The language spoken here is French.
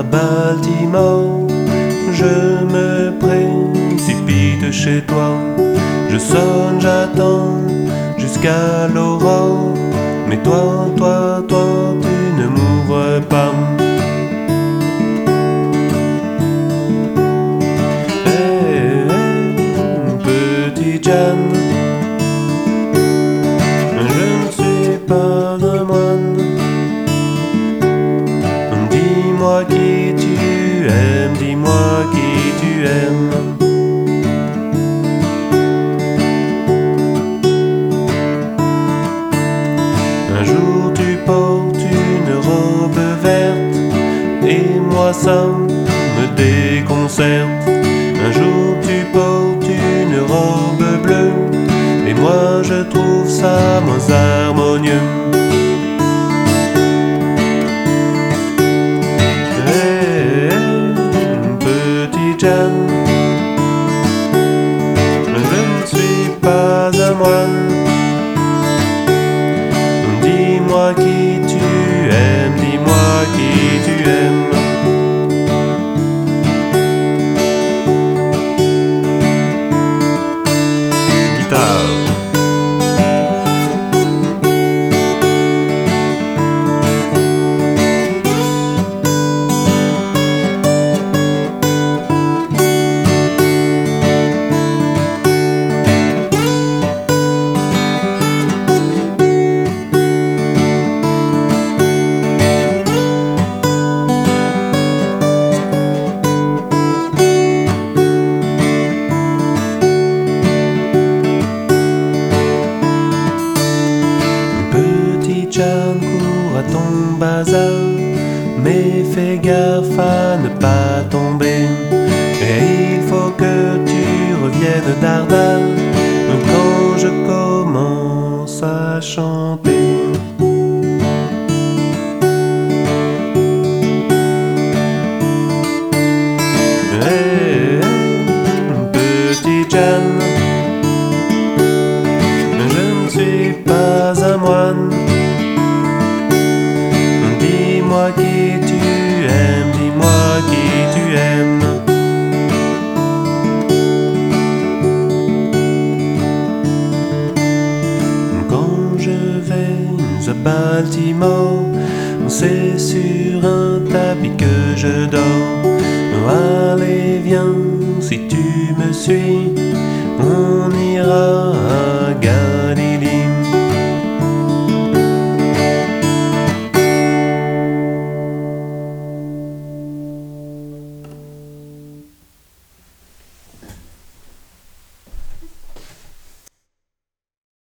Baltimore, je me précipite chez toi. Je sonne, j'attends jusqu'à l'aurore. Mais toi, tu ne m'ouvres pas. Petit Jan, je ne suis pas un moine. Dis-moi qui tu aimes, dis-moi qui tu aimes. Un jour tu portes une robe verte et moi ça me déconcerte. Un jour tu portes une robe bleue et moi je trouve ça moins harmonieux. Petit Jan, je ne suis pas un moine. Dis-moi qui tu aimes, dis-moi qui tu aimes. Guitare. Jan court à ton bazar, mais fais gaffe à ne pas tomber. Et il faut que tu reviennes dardard quand je commence à chanter. Petit Jan, je ne suis pas un moine. Dis-moi qui tu aimes, dis-moi qui tu aimes. Quand je vais à Baltimore, c'est sur un tapis que je dors. Allez viens, si tu me suis, on ira